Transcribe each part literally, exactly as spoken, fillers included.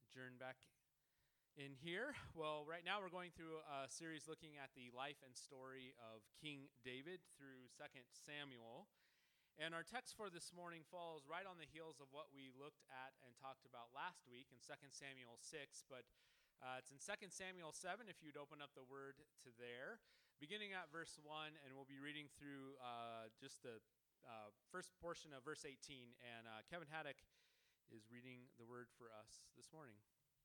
adjourn back in here. Well, right now we're going through a series looking at the life and story of King David through Second Samuel. And our text for this morning falls right on the heels of what we looked at and talked about last week in Second Samuel six, but uh, it's in Second Samuel seven if you'd open up the word to there, beginning at verse one, and we'll be reading through uh, just the uh, first portion of verse eighteen. And uh, Kevin Haddock is reading the word for us this morning.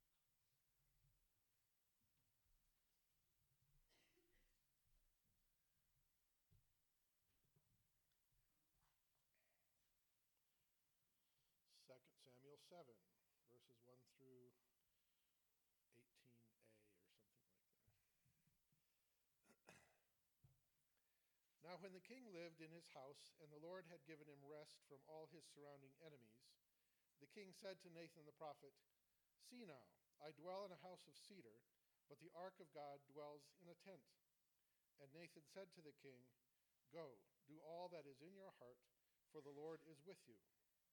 Second Samuel seven, verses one through eighteen a or something like that. Now when the king lived in his house, and the Lord had given him rest from all his surrounding enemies, the king said to Nathan the prophet, "See now, I dwell in a house of cedar, but the ark of God dwells in a tent." And Nathan said to the king, "Go, do all that is in your heart, for the Lord is with you."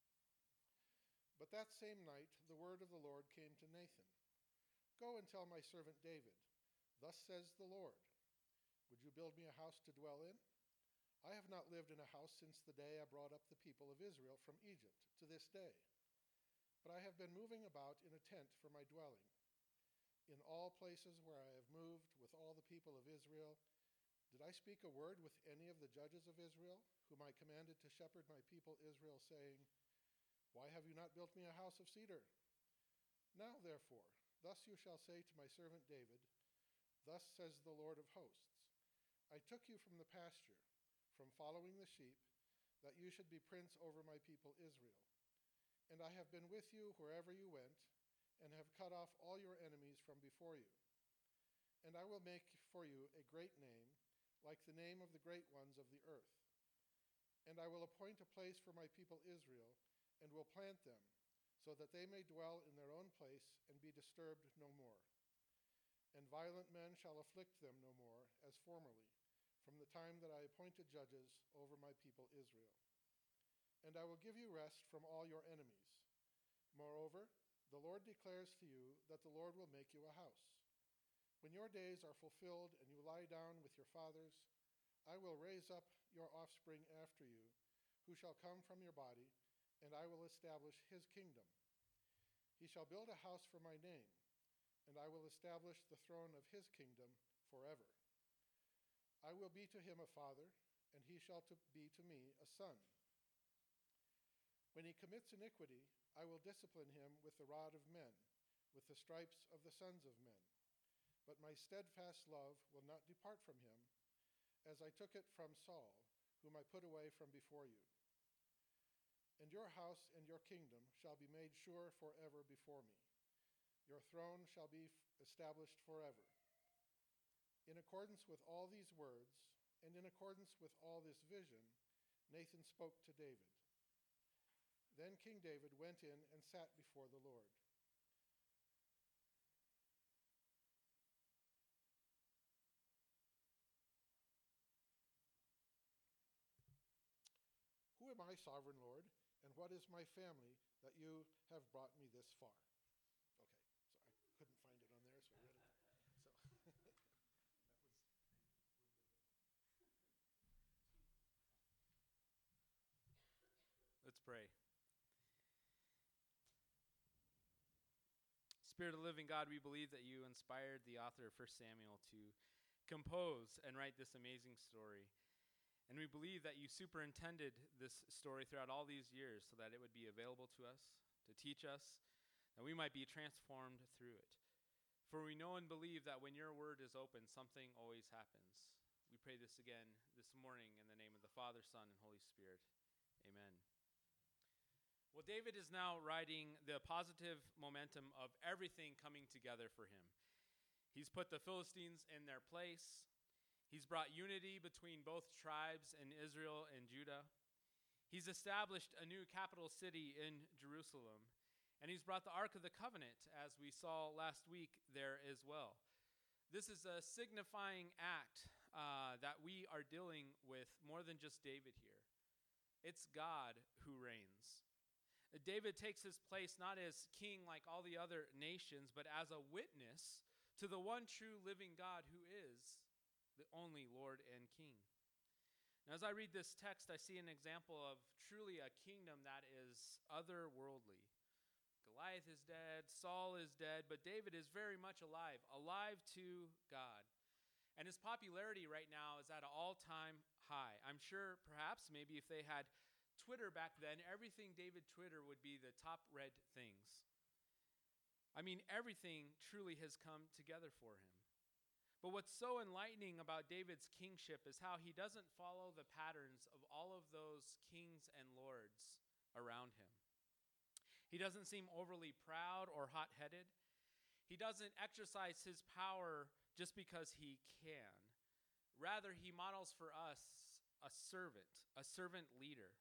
But that same night the word of the Lord came to Nathan. "Go and tell my servant David, thus says the Lord, would you build me a house to dwell in? I have not lived in a house since the day I brought up the people of Israel from Egypt to this day. But I have been moving about in a tent for my dwelling. In all places where I have moved with all the people of Israel, did I speak a word with any of the judges of Israel, whom I commanded to shepherd my people Israel, saying, why have you not built me a house of cedar? Now, therefore, thus you shall say to my servant David, thus says the Lord of hosts, I took you from the pasture, from following the sheep, that you should be prince over my people Israel. And I have been with you wherever you went, and have cut off all your enemies from before you. And I will make for you a great name, like the name of the great ones of the earth. And I will appoint a place for my people Israel, and will plant them, so that they may dwell in their own place and be disturbed no more. And violent men shall afflict them no more, as formerly, from the time that I appointed judges over my people Israel. And I will give you rest from all your enemies. Moreover, the Lord declares to you that the Lord will make you a house. When your days are fulfilled and you lie down with your fathers, I will raise up your offspring after you, who shall come from your body, and I will establish his kingdom. He shall build a house for my name, and I will establish the throne of his kingdom forever. I will be to him a father, and he shall to be to me a son. When he commits iniquity, I will discipline him with the rod of men, with the stripes of the sons of men. But my steadfast love will not depart from him, as I took it from Saul, whom I put away from before you. And your house and your kingdom shall be made sure forever before me. Your throne shall be established forever. In accordance with all these words, and in accordance with all this vision, Nathan spoke to David. Then King David went in and sat before the Lord. Who am I, sovereign Lord? And what is my family that you have brought me this far? Okay, so I couldn't find it on there, so I read it. So that was a little bit. Let's pray. Spirit of the living God, we believe that you inspired the author of First Samuel to compose and write this amazing story. And we believe that you superintended this story throughout all these years so that it would be available to us, to teach us, that we might be transformed through it. For we know and believe that when your word is open, something always happens. We pray this again this morning in the name of the Father, Son, and Holy Spirit. Amen. Well, David is now riding the positive momentum of everything coming together for him. He's put the Philistines in their place. He's brought unity between both tribes in Israel and Judah. He's established a new capital city in Jerusalem. And he's brought the Ark of the Covenant, as we saw last week, there as well. This is a signifying act uh, that we are dealing with more than just David here. It's God who reigns. David takes his place not as king like all the other nations, but as a witness to the one true living God who is the only Lord and King. Now, as I read this text, I see an example of truly a kingdom that is otherworldly. Goliath is dead, Saul is dead, but David is very much alive, alive to God. And his popularity right now is at an all-time high. I'm sure perhaps maybe if they had Twitter back then, everything David Twitter would be the top read things. I mean, everything truly has come together for him. But what's so enlightening about David's kingship is how he doesn't follow the patterns of all of those kings and lords around him. He doesn't seem overly proud or hot-headed. He doesn't exercise his power just because he can. Rather, he models for us a servant, a servant leader.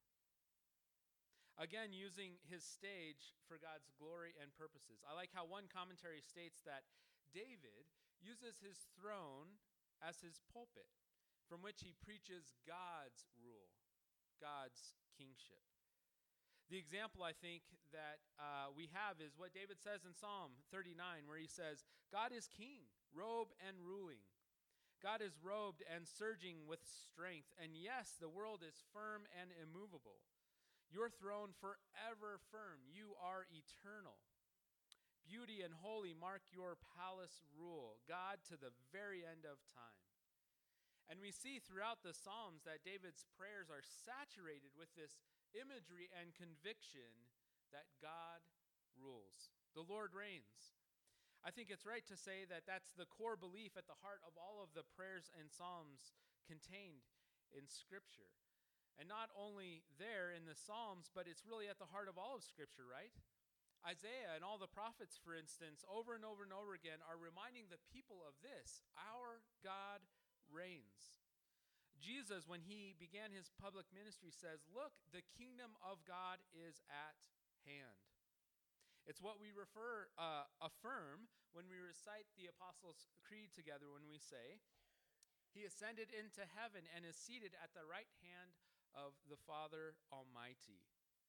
Again, using his stage for God's glory and purposes. I like how one commentary states that David uses his throne as his pulpit, from which he preaches God's rule, God's kingship. The example, I think, that uh, we have is what David says in Psalm thirty-nine, where he says, God is king, robed and ruling. God is robed and surging with strength. And yes, the world is firm and immovable. Your throne forever firm. You are eternal. Beauty and holy mark your palace rule, God to the very end of time. And we see throughout the Psalms that David's prayers are saturated with this imagery and conviction that God rules. The Lord reigns. I think it's right to say that that's the core belief at the heart of all of the prayers and Psalms contained in Scripture. And not only there in the Psalms, but it's really at the heart of all of Scripture, right? Isaiah and all the prophets, for instance, over and over and over again are reminding the people of this: our God reigns. Jesus, when he began his public ministry, says, look, the kingdom of God is at hand. It's what we refer, uh, affirm when we recite the Apostles' Creed together, when we say, he ascended into heaven and is seated at the right hand of the Father Almighty.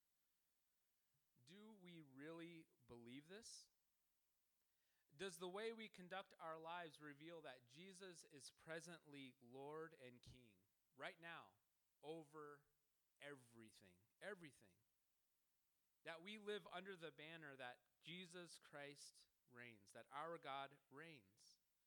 Do we really believe this? Does the way we conduct our lives reveal that Jesus is presently Lord and King right now over everything, everything? That we live under the banner that Jesus Christ reigns, that our God reigns.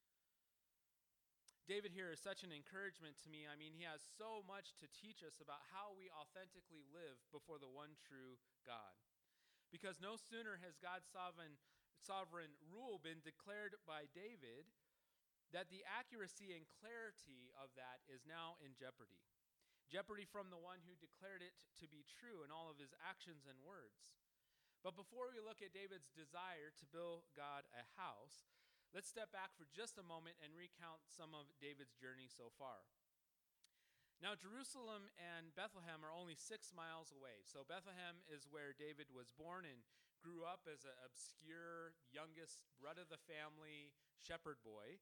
David here is such an encouragement to me. I mean, he has so much to teach us about how we authentically live before the one true God. Because no sooner has God's sovereign, sovereign rule been declared by David, that the accuracy and clarity of that is now in jeopardy. Jeopardy from the one who declared it to be true in all of his actions and words. But before we look at David's desire to build God a house, let's step back for just a moment and recount some of David's journey so far. Now, Jerusalem and Bethlehem are only six miles away. So Bethlehem is where David was born and grew up as an obscure, youngest, brunt of the family shepherd boy.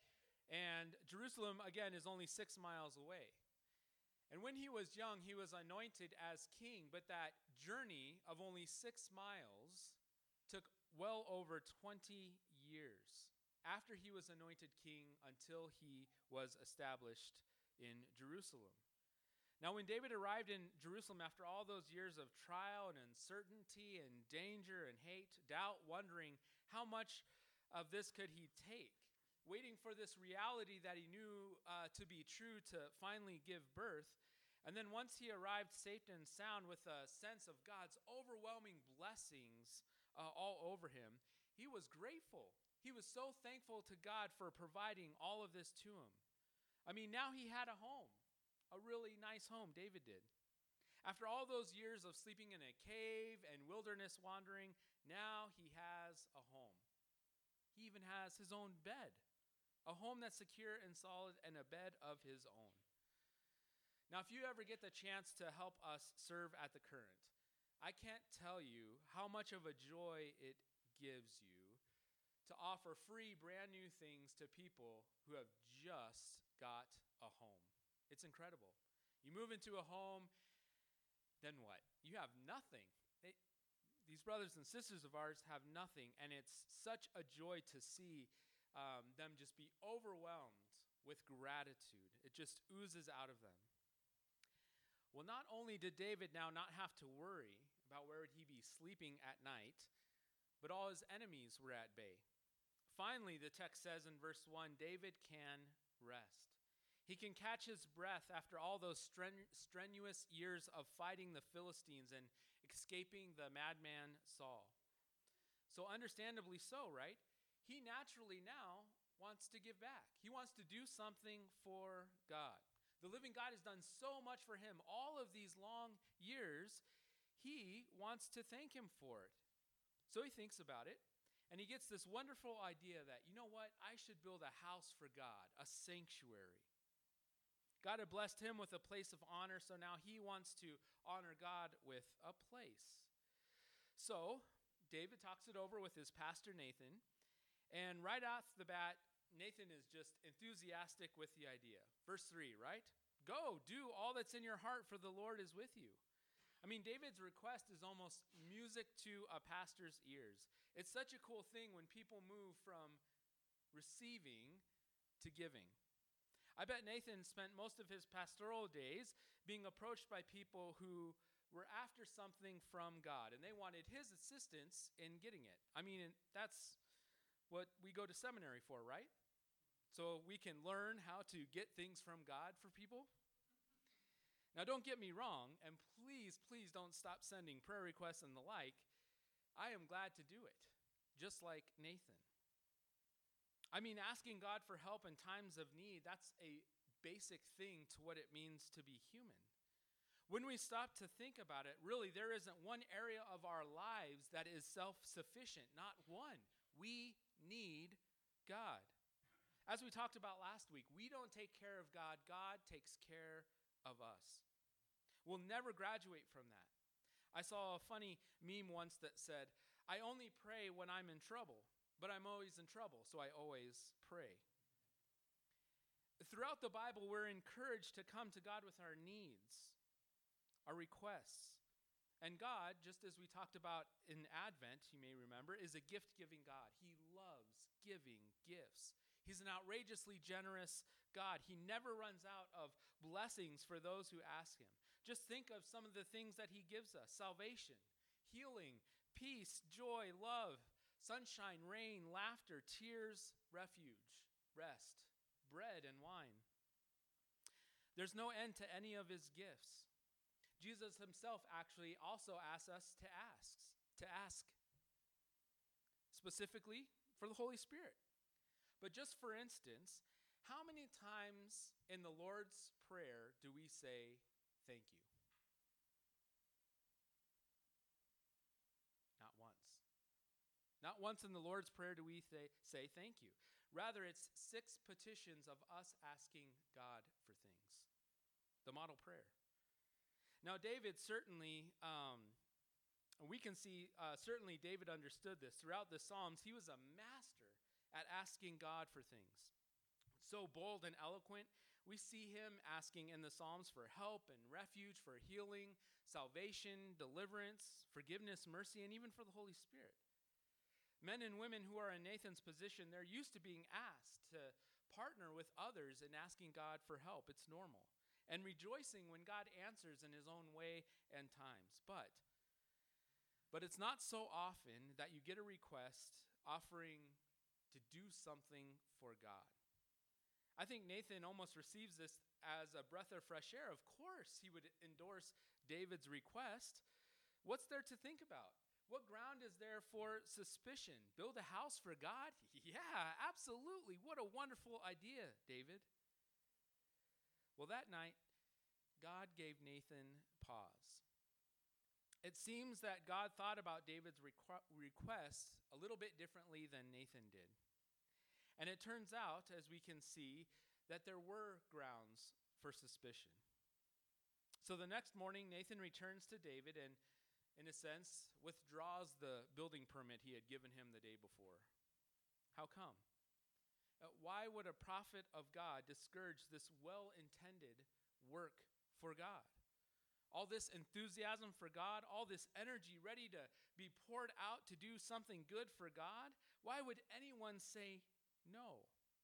And Jerusalem, again, is only six miles away. And when he was young, he was anointed as king, but that journey of only six miles took well over twenty years after he was anointed king until he was established in Jerusalem. Now, when David arrived in Jerusalem after all those years of trial and uncertainty and danger and hate, doubt, wondering how much of this could he take, waiting for this reality that he knew uh, to be true to finally give birth, and then once he arrived safe and sound with a sense of God's overwhelming blessings uh, all over him, he was grateful. He was so thankful to God for providing all of this to him. I mean, now he had a home, a really nice home, David did. After all those years of sleeping in a cave and wilderness wandering, now he has a home. He even has his own bed, a home that's secure and solid and a bed of his own. Now, if you ever get the chance to help us serve at the Current, I can't tell you how much of a joy it gives you to offer free, brand new things to people who have just got a home. It's incredible. You move into a home, then what? You have nothing. It, these brothers and sisters of ours have nothing, and it's such a joy to see um, them just be overwhelmed with gratitude. It just oozes out of them. Well, not only did David now not have to worry about where would he be sleeping at night, but all his enemies were at bay. Finally, the text says in verse one, David can rest. He can catch his breath after all those stren- strenuous years of fighting the Philistines and escaping the madman Saul. So understandably so, right? He naturally now wants to give back. He wants to do something for God. The living God has done so much for him all of these long years. He wants to thank him for it. So he thinks about it, and he gets this wonderful idea that, you know what, I should build a house for God, a sanctuary. God had blessed him with a place of honor, so now he wants to honor God with a place. So David talks it over with his pastor Nathan, and right off the bat, Nathan is just enthusiastic with the idea. Verse three, right? Go, do all that's in your heart, for the Lord is with you. I mean, David's request is almost music to a pastor's ears. It's such a cool thing when people move from receiving to giving. I bet Nathan spent most of his pastoral days being approached by people who were after something from God, and they wanted his assistance in getting it. I mean, that's what we go to seminary for, right? So we can learn how to get things from God for people. Now, don't get me wrong, and please, please don't stop sending prayer requests and the like. I am glad to do it, just like Nathan. I mean, asking God for help in times of need, that's a basic thing to what it means to be human. When we stop to think about it, really, there isn't one area of our lives that is self-sufficient, not one. We need God. As we talked about last week, we don't take care of God. God takes care of us. We'll never graduate from that. I saw a funny meme once that said, I only pray when I'm in trouble, but I'm always in trouble, so I always pray. Throughout the Bible, we're encouraged to come to God with our needs, our requests. And God, just as we talked about in Advent, you may remember, is a gift-giving God. He loves giving gifts. He's an outrageously generous God. He never runs out of blessings for those who ask him. Just think of some of the things that he gives us: salvation, healing, peace, joy, love, sunshine, rain, laughter, tears, refuge, rest, bread, and wine. There's no end to any of his gifts. Jesus himself actually also asks us to ask, to ask specifically for the Holy Spirit. But just for instance, how many times in the Lord's Prayer do we say thank you? Not once. Not once in the Lord's Prayer do we th- say thank you. Rather, it's six petitions of us asking God for things. The model prayer. Now, David certainly, um, we can see, uh, certainly David understood this. Throughout the Psalms, he was a master at asking God for things. So bold and eloquent, we see him asking in the Psalms for help and refuge, for healing, salvation, deliverance, forgiveness, mercy, and even for the Holy Spirit. Men and women who are in Nathan's position, they're used to being asked to partner with others in asking God for help. It's normal. And rejoicing when God answers in his own way and times. But, but it's not so often that you get a request offering to do something for God. I think Nathan almost receives this as a breath of fresh air. Of course, he would endorse David's request. What's there to think about? What ground is there for suspicion? Build a house for God? Yeah, absolutely. What a wonderful idea, David. Well, that night, God gave Nathan pause. It seems that God thought about David's requ- request a little bit differently than Nathan did. And it turns out, as we can see, that there were grounds for suspicion. So the next morning, Nathan returns to David and, in a sense, withdraws the building permit he had given him the day before. How come? Uh, why would a prophet of God discourage this well-intended work for God? all this enthusiasm for God, all this energy ready to be poured out to do something good for God, why would anyone say no?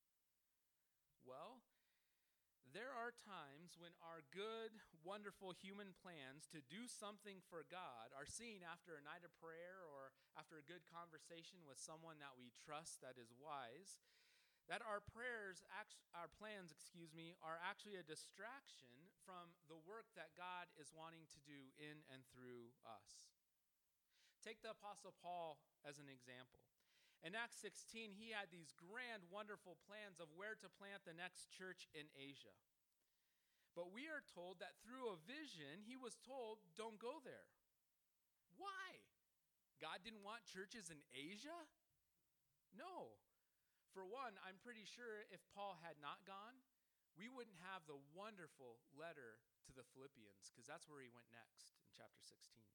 Well, there are times when our good, wonderful human plans to do something for God are seen after a night of prayer or after a good conversation with someone that we trust that is wise, that our prayers, our plans, excuse me, are actually a distraction from the work that God is wanting to do in and through us. Take the Apostle Paul as an example. In Acts sixteen, he had these grand, wonderful plans of where to plant the next church in Asia. But we are told that through a vision, he was told, don't go there. Why? God didn't want churches in Asia? No. For one, I'm pretty sure if Paul had not gone, we wouldn't have the wonderful letter to the Philippians, because that's where he went next in chapter sixteen.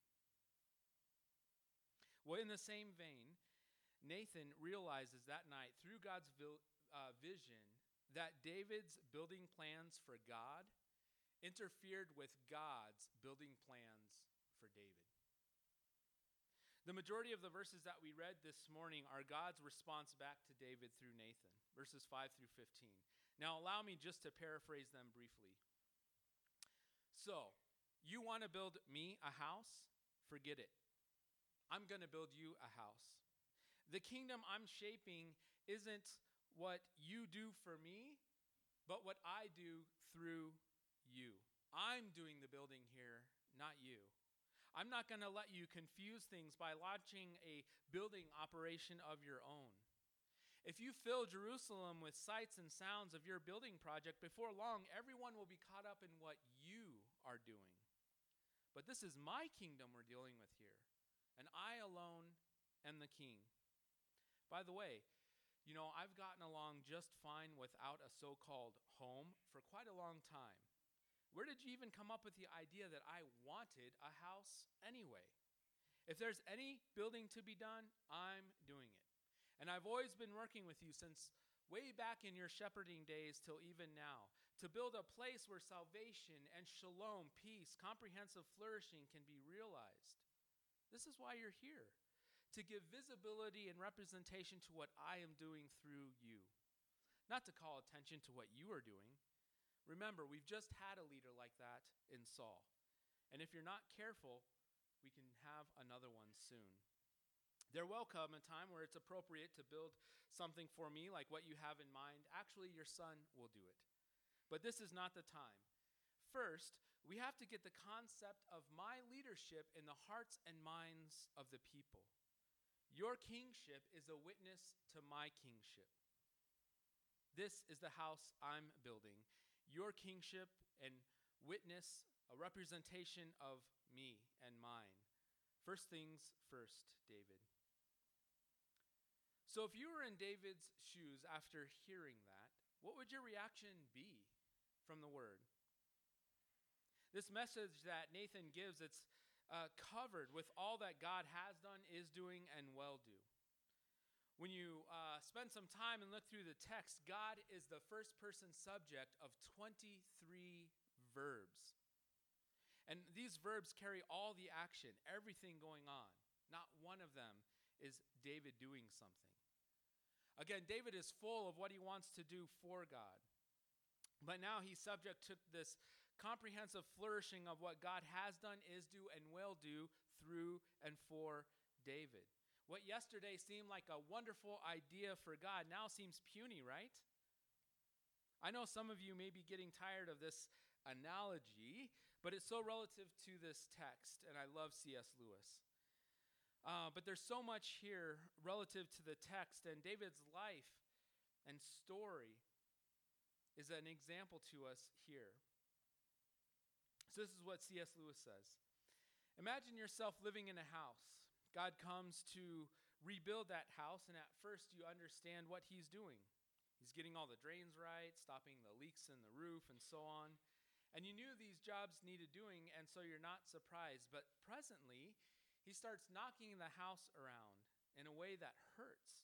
Well, in the same vein, Nathan realizes that night through God's uh, vision that David's building plans for God interfered with God's building plans for David. The majority of the verses that we read this morning are God's response back to David through Nathan, verses five through fifteen. Now, allow me just to paraphrase them briefly. So, you want to build me a house? Forget it. I'm going to build you a house. The kingdom I'm shaping isn't what you do for me, but what I do through you. I'm doing the building here, not you. I'm not going to let you confuse things by launching a building operation of your own. If you fill Jerusalem with sights and sounds of your building project, before long, everyone will be caught up in what you are doing. But this is my kingdom we're dealing with here, and I alone am the king. By the way, you know, I've gotten along just fine without a so-called home for quite a long time. Where did you even come up with the idea that I wanted a house anyway? If there's any building to be done, I'm doing it. And I've always been working with you since way back in your shepherding days till even now, to build a place where salvation and shalom, peace, comprehensive flourishing can be realized. This is why you're here, to give visibility and representation to what I am doing through you, not to call attention to what you are doing. Remember, we've just had a leader like that in Saul. And if you're not careful, we can have another one soon. There will come a time where it's appropriate to build something for me like what you have in mind. Actually, your son will do it. But this is not the time. First, we have to get the concept of my leadership in the hearts and minds of the people. Your kingship is a witness to my kingship. This is the house I'm building. Your kingship and witness, a representation of me and mine. First things first, David. So if you were in David's shoes after hearing that, what would your reaction be from the word? This message that Nathan gives, it's uh, covered with all that God has done, is doing, and will do. When you uh, spend some time and look through the text, God is the first person subject of twenty-three verbs. And these verbs carry all the action, everything going on. Not one of them is David doing something. Again, David is full of what he wants to do for God. But now he's subject to this comprehensive flourishing of what God has done, is do, and will do through and for David. What yesterday seemed like a wonderful idea for God now seems puny, right? I know some of you may be getting tired of this analogy, but it's so relative to this text, and I love C S Lewis. Uh, but there's so much here relative to the text, and David's life and story is an example to us here. So this is what C S Lewis says. Imagine yourself living in a house. God comes to rebuild that house, and at first you understand what he's doing. He's getting all the drains right, stopping the leaks in the roof, and so on. And you knew these jobs needed doing, and so you're not surprised. But presently, he starts knocking the house around in a way that hurts.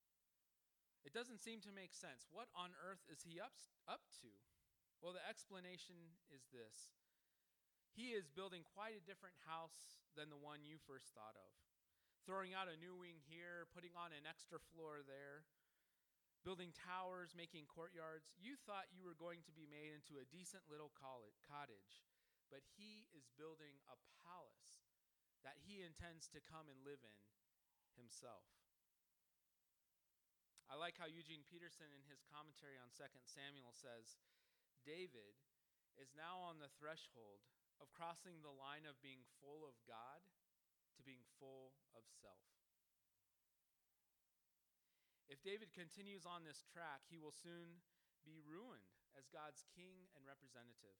It doesn't seem to make sense. What on earth is he up, up to? Well, the explanation is this. he is building quite a different house than the one you first thought of. Throwing out a new wing here, putting on an extra floor there, building towers, making courtyards. You thought you were going to be made into a decent little cottage, but he is building a palace that he intends to come and live in himself. I like how Eugene Peterson in his commentary on Second Samuel says, David is now on the threshold of crossing the line of being full of God to being full of self. If David continues on this track, he will soon be ruined as God's king and representative.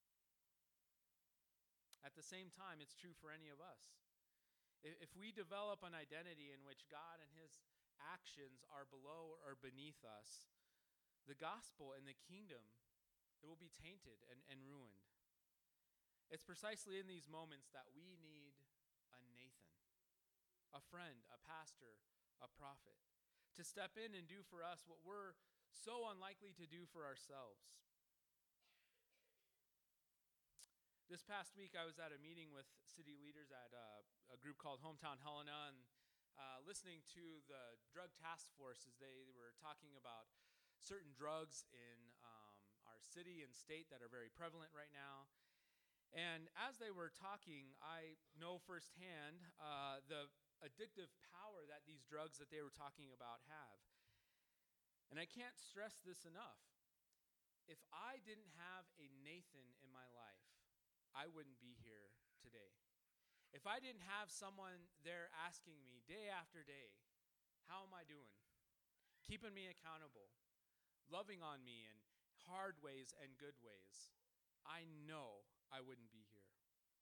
At the same time, it's true for any of us. If we develop an identity in which God and his actions are below or beneath us, the gospel and the kingdom, it will be tainted and, and ruined. It's precisely in these moments that we need a Nathan, a friend, a pastor, a prophet, to step in and do for us what we're so unlikely to do for ourselves. This past week, I was at a meeting with city leaders at a, a group called Hometown Helena, and uh, listening to the drug task force as they were talking about certain drugs in um, our city and state that are very prevalent right now. And as they were talking, I know firsthand uh, the addictive power that these drugs that they were talking about have. And I can't stress this enough. If I didn't have a Nathan in my life, I wouldn't be here today. If I didn't have someone there asking me day after day, how am I doing? Keeping me accountable, loving on me in hard ways and good ways, I know I wouldn't be here.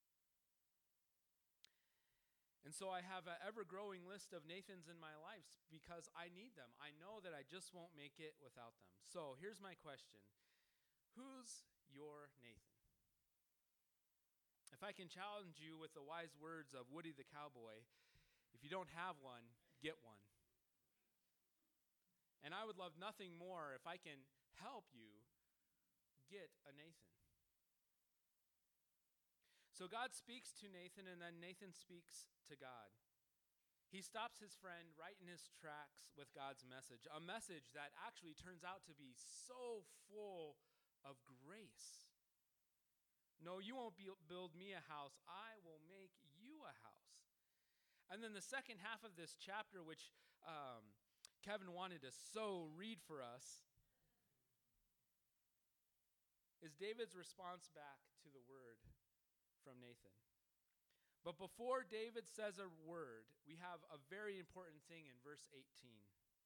And so I have an ever-growing list of Nathans in my life because I need them. I know that I just won't make it without them. So here's my question. Who's your Nathan? If I can challenge you with the wise words of Woody the Cowboy, if you don't have one, get one. And I would love nothing more if I can help you get a Nathan. So God speaks to Nathan, and then Nathan speaks to God. He stops his friend right in his tracks with God's message, a message that actually turns out to be so full of grace. No, you won't be, build me a house. I will make you a house. And then the second half of this chapter, which um, Kevin wanted to so read for us, is David's response back to the word from Nathan. But before David says a word, we have a very important thing in verse eighteen.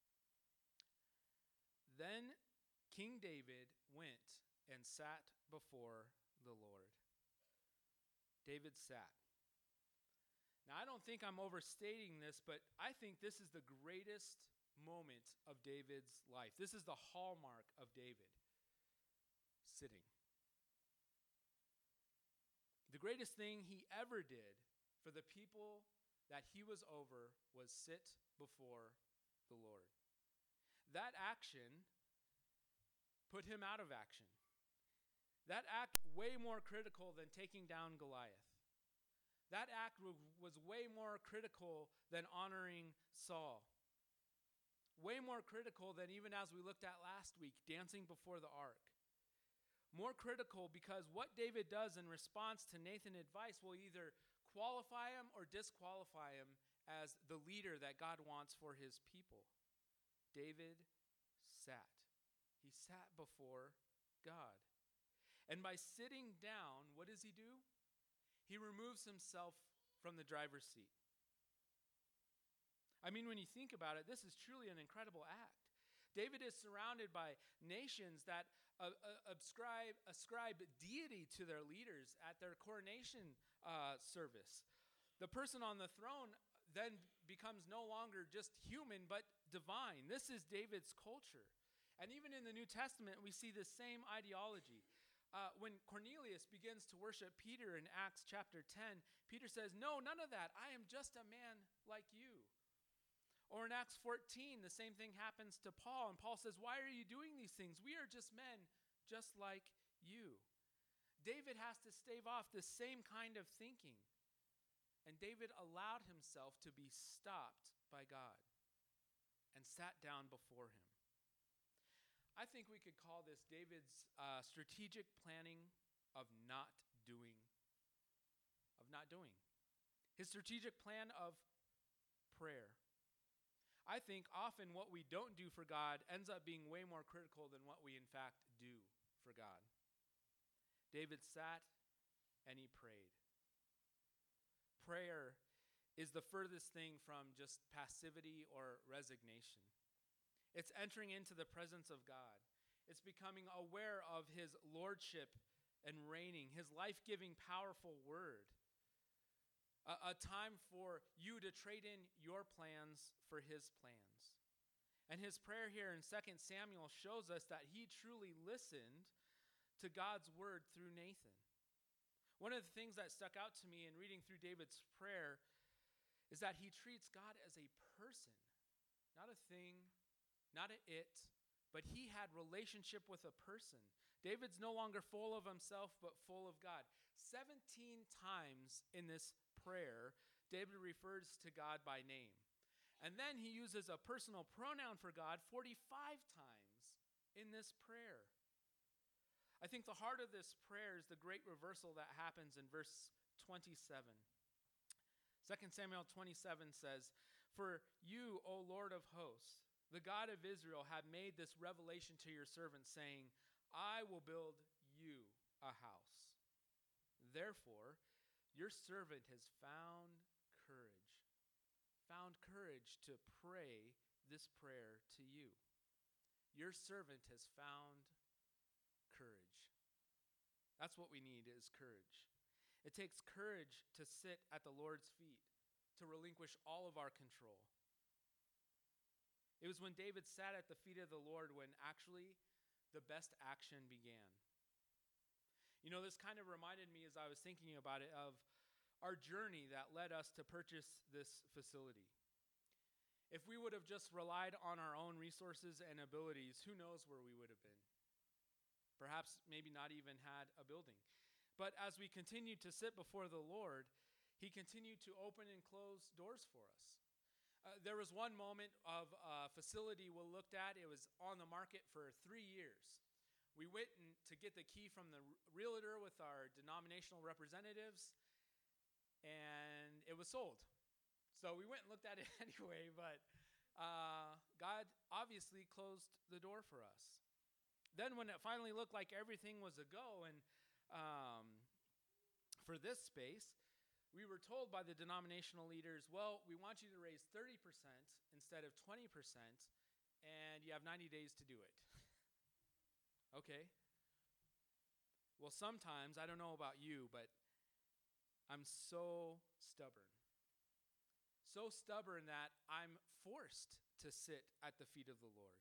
Then King David went and sat before the Lord. David sat. Now, I don't think I'm overstating this, but I think this is the greatest moment of David's life. This is the hallmark of David, sitting. The greatest thing he ever did for the people that he was over was sit before the Lord. That action put him out of action. That act way more critical than taking down Goliath. That act was way more critical than honoring Saul. Way more critical than, even as we looked at last week, dancing before the ark. More critical because what David does in response to Nathan's advice will either qualify him or disqualify him as the leader that God wants for his people. David sat. He sat before God. And by sitting down, what does he do? He removes himself from the driver's seat. I mean, when you think about it, this is truly an incredible act. David is surrounded by nations that uh, uh, ascribe, ascribe deity to their leaders at their coronation uh, service. The person on the throne then becomes no longer just human, but divine. This is David's culture. And even in the New Testament, we see the same ideology. Uh, when Cornelius begins to worship Peter in Acts chapter ten, Peter says, "No, none of that. I am just a man like you." Or in Acts fourteen, the same thing happens to Paul. And Paul says, "Why are you doing these things? We are just men just like you." David has to stave off the same kind of thinking. And David allowed himself to be stopped by God and sat down before him. I think we could call this David's uh, strategic planning of not doing. Of not doing. His strategic plan of prayer. I think often what we don't do for God ends up being way more critical than what we in fact do for God. David sat and he prayed. Prayer is the furthest thing from just passivity or resignation. It's entering into the presence of God. It's becoming aware of his lordship and reigning, his life-giving, powerful word. A, a time for you to trade in your plans for his plans. And his prayer here in Second Samuel shows us that he truly listened to God's word through Nathan. One of the things that stuck out to me in reading through David's prayer is that he treats God as a person, not a thing, not an it, but he had relationship with a person. David's no longer full of himself, but full of God. seventeen times in this prayer, David refers to God by name. And then he uses a personal pronoun for God forty-five times in this prayer. I think the heart of this prayer is the great reversal that happens in verse twenty-seven. Second Samuel twenty-seven says, "For you, O Lord of hosts, the God of Israel, have made this revelation to your servant, saying, I will build you a house. Therefore, your servant has found courage, found courage to pray this prayer to you. Your servant has found courage." That's what we need, is courage. It takes courage to sit at the Lord's feet, to relinquish all of our control. It was when David sat at the feet of the Lord when actually the best action began. You know, this kind of reminded me, as I was thinking about it, of our journey that led us to purchase this facility. If we would have just relied on our own resources and abilities, who knows where we would have been? Perhaps maybe not even had a building. But as we continued to sit before the Lord, he continued to open and close doors for us. Uh, there was one moment of a facility we looked at. It was on the market for three years. We went in to get the key from the realtor with our denominational representatives, and it was sold. So we went and looked at it anyway, but uh, God obviously closed the door for us. Then when it finally looked like everything was a go, and um, for this space, we were told by the denominational leaders, well, we want you to raise thirty percent instead of twenty percent, and you have ninety days to do it. Okay. Well, sometimes, I don't know about you, but I'm so stubborn. So stubborn that I'm forced to sit at the feet of the Lord.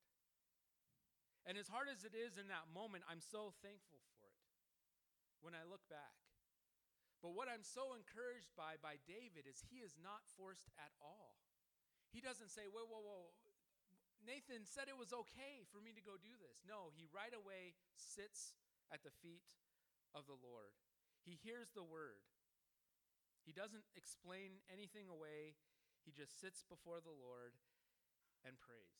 And as hard as it is in that moment, I'm so thankful for it when I look back. But what I'm so encouraged by by David is he is not forced at all. He doesn't say, whoa, whoa, whoa, Nathan said it was okay for me to go do this. No, he right away sits at the feet of the Lord. He hears the word. He doesn't explain anything away. He just sits before the Lord and prays.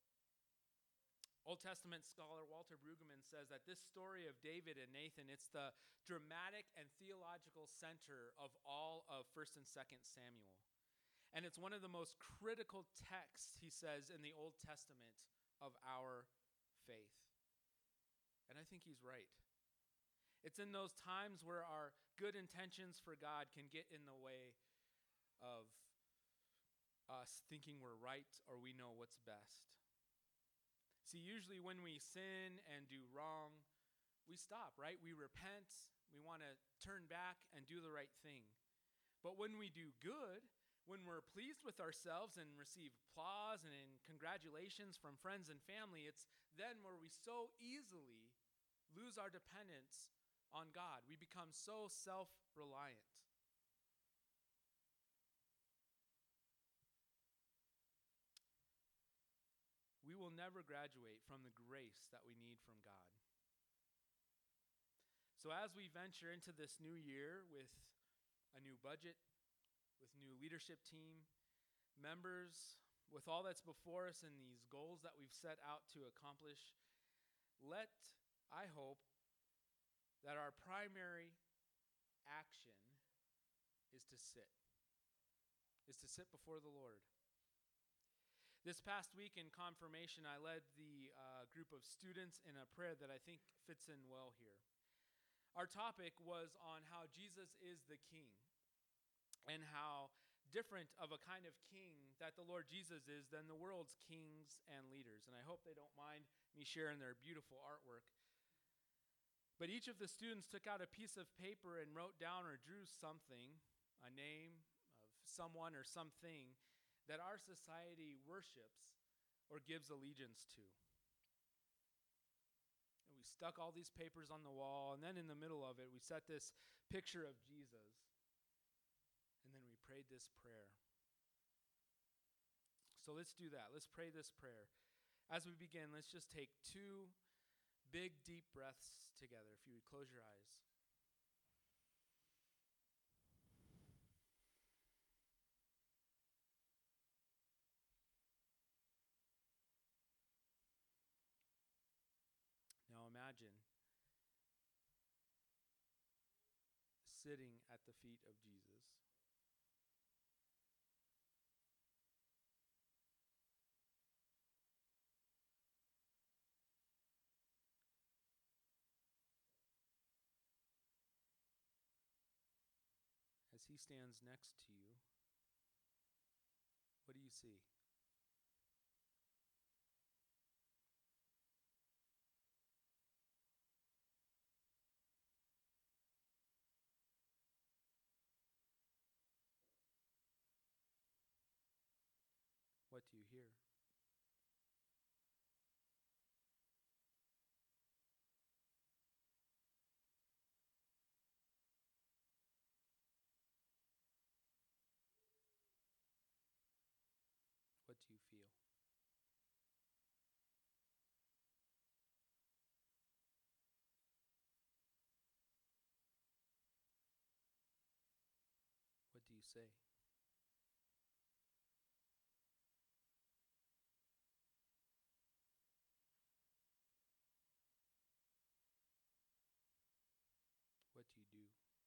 Old Testament scholar Walter Brueggemann says that this story of David and Nathan, it's the dramatic and theological center of all of First and Second Samuel. And it's one of the most critical texts, he says, in the Old Testament of our faith. And I think he's right. It's in those times where our good intentions for God can get in the way of us thinking we're right or we know what's best. See, usually when we sin and do wrong, we stop, right? We repent. We want to turn back and do the right thing. But when we do good, when we're pleased with ourselves and receive applause and congratulations from friends and family, it's then where we so easily lose our dependence on God. We become so self-reliant. We will never graduate from the grace that we need from God. So as we venture into this new year with a new budget, with new leadership team, members, with all that's before us and these goals that we've set out to accomplish, let, I hope, that our primary action is to sit, is to sit before the Lord. This past week in confirmation, I led the uh, group of students in a prayer that I think fits in well here. Our topic was on how Jesus is the King and how different of a kind of king that the Lord Jesus is than the world's kings and leaders. And I hope they don't mind me sharing their beautiful artwork. But each of the students took out a piece of paper and wrote down or drew something, a name of someone or something that our society worships or gives allegiance to. And we stuck all these papers on the wall, and then in the middle of it, we set this picture of Jesus. And then we prayed this prayer. So let's do that. Let's pray this prayer. As we begin, let's just take two big, deep breaths together. If you would close your eyes. Now imagine sitting at the feet of Jesus. As he stands next to you, what do you see? What do you hear? What do you feel? What do you say? What do you do?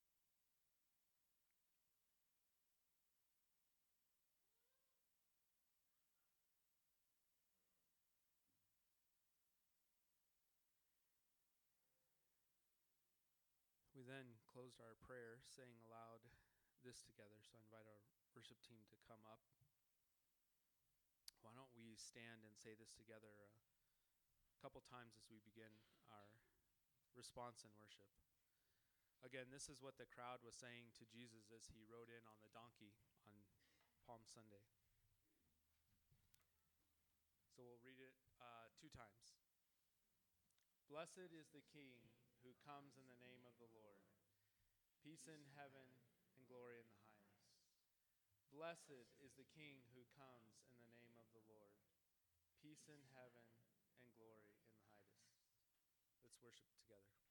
We then closed our prayer saying aloud this together, so I invite our worship team to come up. Why don't we stand and say this together a couple times as we begin our response in worship. Again, this is what the crowd was saying to Jesus as he rode in on the donkey on Palm Sunday. So we'll read it uh, two times. Blessed is the King who comes in the name of the Lord. Peace in heaven and glory in the highest. Blessed is the King who comes in the name of the Lord. Peace in heaven and glory in the highest. Let's worship together.